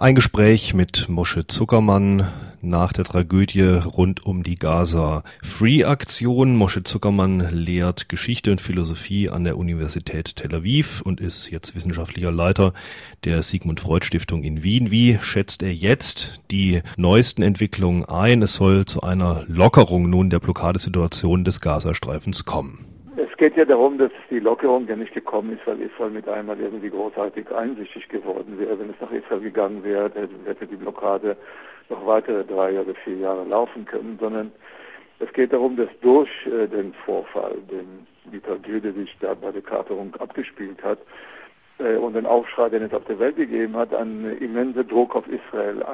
Ein Gespräch mit Moshe Zuckermann nach der Tragödie rund um die Gaza-Free-Aktion. Moshe Zuckermann lehrt Geschichte und Philosophie an der Universität Tel Aviv und ist jetzt wissenschaftlicher Leiter der Sigmund Freud Stiftung in Wien. Wie schätzt er jetzt die neuesten Entwicklungen ein? Es soll zu einer Lockerung nun der Blockadesituation des Gazastreifens kommen. Es geht ja darum, dass die Lockerung ja nicht gekommen ist, weil Israel mit einmal irgendwie großartig einsichtig geworden wäre. Wenn es nach Israel gegangen wäre, hätte die Blockade noch weitere 3 oder 4 Jahre laufen können, sondern es geht darum, dass durch den Vorfall, die Tragödie, die sich da bei der Kaperung abgespielt hat, und den Aufschrei, den es auf der Welt gegeben hat, ein immenser Druck auf Israel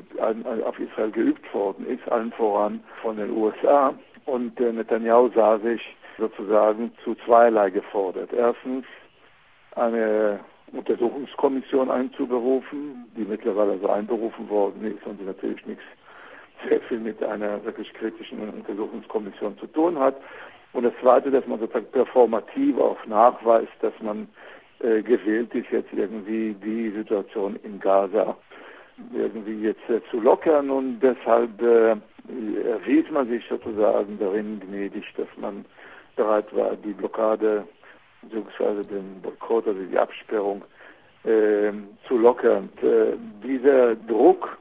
geübt worden ist, allen voran von den USA. Und Netanyahu sah sich sozusagen zu zweierlei gefordert. Erstens eine Untersuchungskommission einzuberufen, die mittlerweile also einberufen worden ist und die natürlich nichts sehr viel mit einer wirklich kritischen Untersuchungskommission zu tun hat. Und das Zweite, dass man sozusagen performativ auch nachweist, dass man gewillt ist, jetzt irgendwie die Situation in Gaza irgendwie jetzt zu lockern, und deshalb erwies man sich sozusagen darin gnädig, dass man bereit war, die Blockade bzw. den Boykott, also die Absperrung zu lockern. Dieser Druck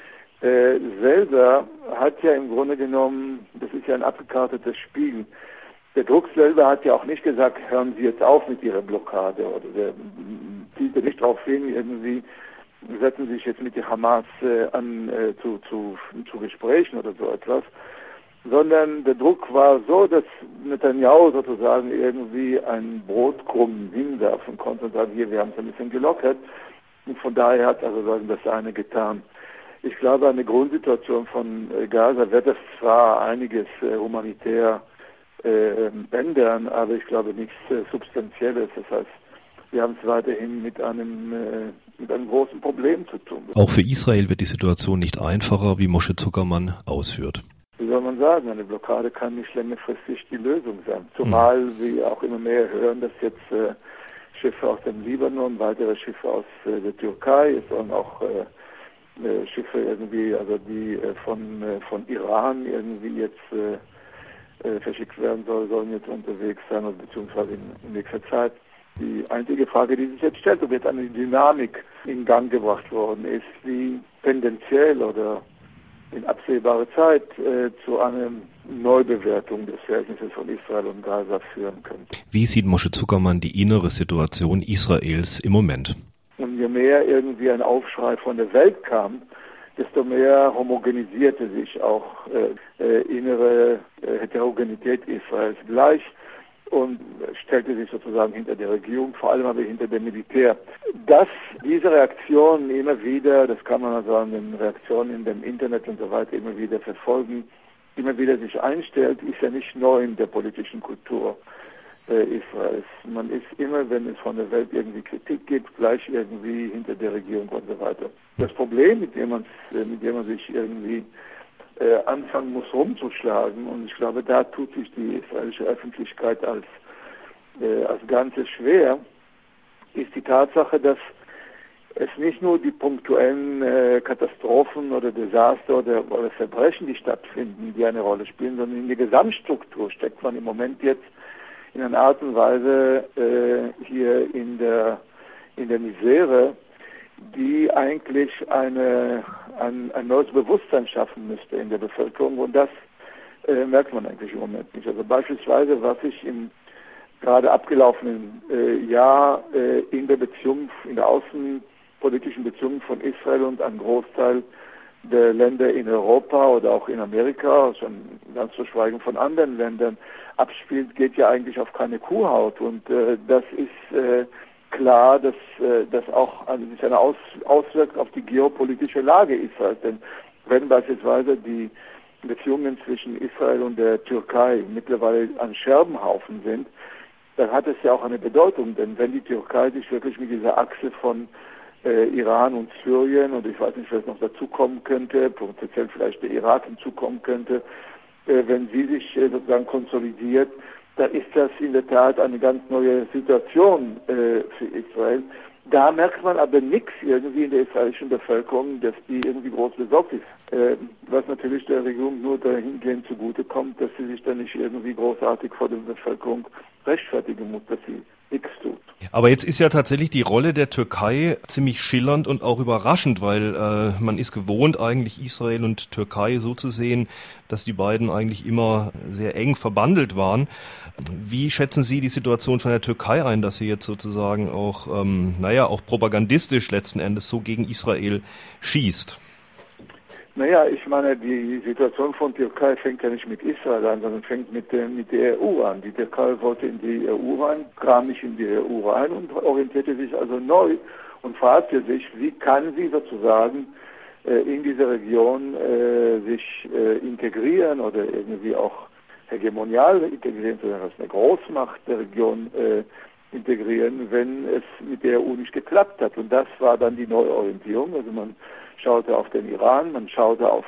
selber hat ja im Grunde genommen, das ist ja ein abgekartetes Spiel, der Druck selber hat ja auch nicht gesagt, hören Sie jetzt auf mit Ihrer Blockade, oder der zielte nicht darauf hin, irgendwie setzen Sie sich jetzt mit der Hamas an zu Gesprächen oder so etwas, sondern der Druck war so, dass Netanyahu sozusagen irgendwie einen Brotkrumm hinwerfen konnte und sagen, hier, wir haben es ein bisschen gelockert, und von daher hat also das eine getan. Ich glaube, an der Grundsituation von Gaza wird es zwar einiges humanitär ändern, aber ich glaube nichts Substanzielles. Das heißt, wir haben es weiterhin mit einem großen Problem zu tun. Auch für Israel wird die Situation nicht einfacher, wie Moshe Zuckermann ausführt. Wie soll man sagen, eine Blockade kann nicht längerfristig die Lösung sein. Zumal wir auch immer mehr hören, dass jetzt Schiffe aus dem Libanon, weitere Schiffe aus der Türkei, es sollen auch Schiffe irgendwie, also die von Iran irgendwie jetzt verschickt werden sollen jetzt unterwegs sein, oder beziehungsweise in nächster Zeit. Die einzige Frage, die sich jetzt stellt, ob jetzt eine Dynamik in Gang gebracht worden ist, die tendenziell oder in absehbare Zeit zu einer Neubewertung des Verhältnisses von Israel und Gaza führen könnte. Wie sieht Moshe Zuckermann die innere Situation Israels im Moment? Und je mehr irgendwie ein Aufschrei von der Welt kam, desto mehr homogenisierte sich auch innere Heterogenität Israels gleich und stellte sich sozusagen hinter der Regierung, vor allem aber hinter dem Militär. Dass diese Reaktionen immer wieder, das kann man also an den Reaktionen in dem Internet und so weiter immer wieder verfolgen, immer wieder sich einstellt, ist ja nicht neu in der politischen Kultur Israels. Man ist immer, wenn es von der Welt irgendwie Kritik gibt, gleich irgendwie hinter der Regierung und so weiter. Das Problem, mit dem man sich irgendwie anfangen muss rumzuschlagen, und ich glaube, da tut sich die israelische Öffentlichkeit als Ganzes schwer, ist die Tatsache, dass es nicht nur die punktuellen Katastrophen oder Desaster oder Verbrechen, die stattfinden, die eine Rolle spielen, sondern in der Gesamtstruktur steckt man im Moment jetzt in einer Art und Weise hier in der Misere, die eigentlich ein neues Bewusstsein schaffen müsste in der Bevölkerung, und das merkt man eigentlich im Moment nicht. Also beispielsweise, was sich im gerade abgelaufenen Jahr in der außenpolitischen Beziehung von Israel und einem Großteil der Länder in Europa oder auch in Amerika, schon ganz zu schweigen von anderen Ländern, abspielt, geht ja eigentlich auf keine Kuhhaut, und das ist klar, dass das auch sich auswirkt auf die geopolitische Lage Israels. Denn wenn beispielsweise die Beziehungen zwischen Israel und der Türkei mittlerweile an Scherbenhaufen sind, dann hat es ja auch eine Bedeutung. Denn wenn die Türkei sich wirklich mit dieser Achse von Iran und Syrien, und ich weiß nicht, was noch dazukommen könnte, potenziell vielleicht der Irak hinzukommen könnte, wenn sie sich sozusagen konsolidiert, dann ist das in der Tat eine ganz neue Situation für Israel. Da merkt man aber nichts irgendwie in der israelischen Bevölkerung, dass die irgendwie groß besorgt ist. Was natürlich der Regierung nur dahingehend zugutekommt, dass sie sich dann nicht irgendwie großartig vor der Bevölkerung rechtfertigen muss, dass sie nichts tut. Aber jetzt ist ja tatsächlich die Rolle der Türkei ziemlich schillernd und auch überraschend, weil man ist gewohnt, eigentlich Israel und Türkei so zu sehen, dass die beiden eigentlich immer sehr eng verbandelt waren. Wie schätzen Sie die Situation von der Türkei ein, dass sie jetzt sozusagen auch, auch propagandistisch letzten Endes so gegen Israel schießt? Naja, ich meine, die Situation von Türkei fängt ja nicht mit Israel an, sondern fängt mit der EU an. Die Türkei wollte in die EU rein, kam nicht in die EU rein und orientierte sich also neu und fragte sich, wie kann sie sozusagen in diese Region sich integrieren oder irgendwie auch hegemonial integrieren, sondern als eine Großmacht der Region integrieren, wenn es mit der EU nicht geklappt hat. Und das war dann die Neuorientierung. Also man schaute auf den Iran, man schaute auf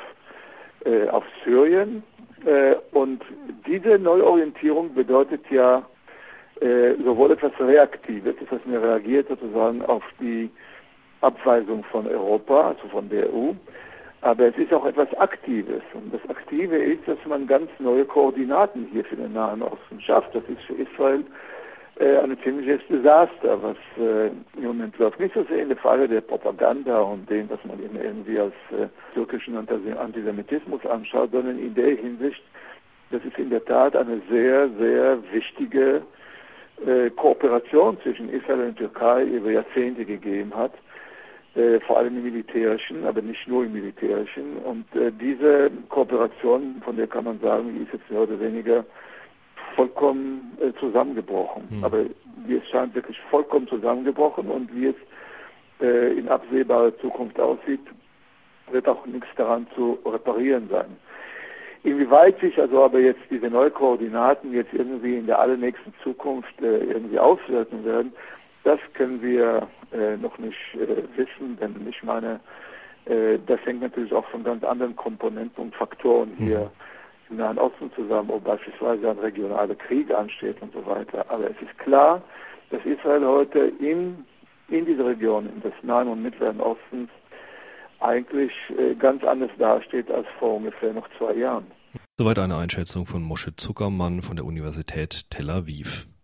Syrien. Und diese Neuorientierung bedeutet ja sowohl etwas Reaktives, das heißt, man reagiert sozusagen auf die Abweisung von Europa, also von der EU, aber es ist auch etwas Aktives. Und das Aktive ist, dass man ganz neue Koordinaten hier für den Nahen Osten schafft. Das ist für Israel ein ziemliches Desaster, was im Moment läuft. Nicht so sehr in der Frage der Propaganda und dem, was man irgendwie als türkischen Antisemitismus anschaut, sondern in der Hinsicht, dass es in der Tat eine sehr, sehr wichtige Kooperation zwischen Israel und Türkei über Jahrzehnte gegeben hat, vor allem im Militärischen, aber nicht nur im Militärischen. Und diese Kooperation, von der kann man sagen, die ist jetzt mehr oder weniger vollkommen zusammengebrochen. Aber wie es scheint, wirklich vollkommen zusammengebrochen, und wie es in absehbarer Zukunft aussieht, wird auch nichts daran zu reparieren sein. Inwieweit sich also aber jetzt diese neuen Koordinaten jetzt irgendwie in der allernächsten Zukunft irgendwie auswirken werden, das können wir noch nicht wissen, denn ich meine, das hängt natürlich auch von ganz anderen Komponenten und Faktoren hier im Nahen Osten zusammen, wo beispielsweise ein regionaler Krieg ansteht und so weiter. Aber es ist klar, dass Israel heute in dieser Region, in des Nahen und Mittleren Ostens, eigentlich ganz anders dasteht als vor ungefähr noch 2 Jahren. Soweit eine Einschätzung von Moshe Zuckermann von der Universität Tel Aviv.